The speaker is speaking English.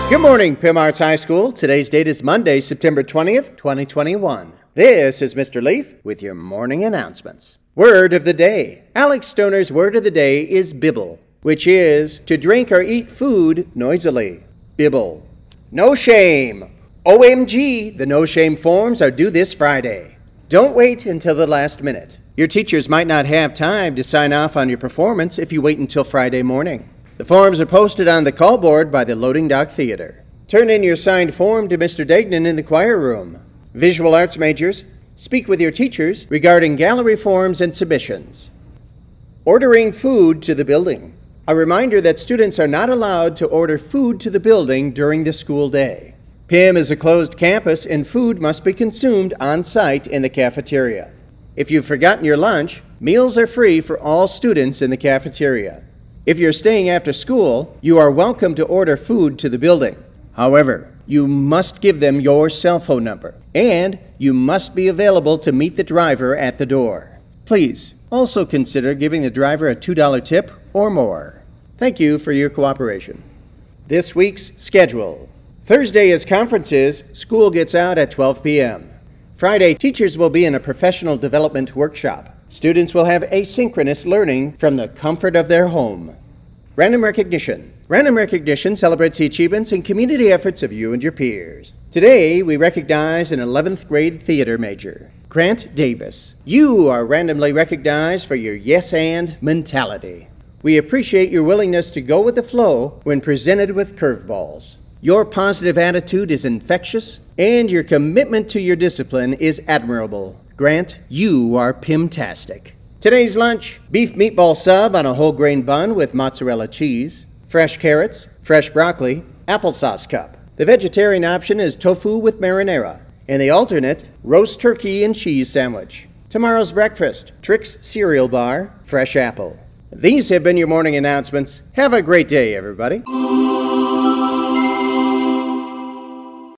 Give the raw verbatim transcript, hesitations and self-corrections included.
Good morning, Pim Arts High School. Today's date is Monday, September twentieth, twenty twenty-one. This is Mister Leaf with your morning announcements. Word of the day. Alex Stoner's word of the day is bibble, which is to drink or eat food noisily. Bibble. No shame. O M G, the no shame forms are due this Friday. Don't wait until the last minute. Your teachers might not have time to sign off on your performance if you wait until Friday morning. The forms are posted on the call board by the Loading Dock Theater. Turn in your signed form to Mister Degnan in the choir room. Visual arts majors, speak with your teachers regarding gallery forms and submissions. Ordering food to the building. A reminder that students are not allowed to order food to the building during the school day. P I M is a closed campus and food must be consumed on site in the cafeteria. If you've forgotten your lunch, meals are free for all students in the cafeteria. If you're staying after school, you are welcome to order food to the building. However, you must give them your cell phone number, and you must be available to meet the driver at the door. Please also consider giving the driver a two dollar tip or more. Thank you for your cooperation. This week's schedule. Thursday is conferences. School gets out at twelve p.m. Friday, teachers will be in a professional development workshop. Students will have asynchronous learning from the comfort of their home. Random recognition. Random recognition celebrates the achievements and community efforts of you and your peers. Today, we recognize an eleventh grade theater major, Grant Davis. You are randomly recognized for your yes and mentality. We appreciate your willingness to go with the flow when presented with curveballs. Your positive attitude is infectious, and your commitment to your discipline is admirable. Grant, you are Pimtastic. Today's lunch, beef meatball sub on a whole grain bun with mozzarella cheese, fresh carrots, fresh broccoli, applesauce cup. The vegetarian option is tofu with marinara, and the alternate, roast turkey and cheese sandwich. Tomorrow's breakfast, Trix cereal bar, fresh apple. These have been your morning announcements. Have a great day, everybody.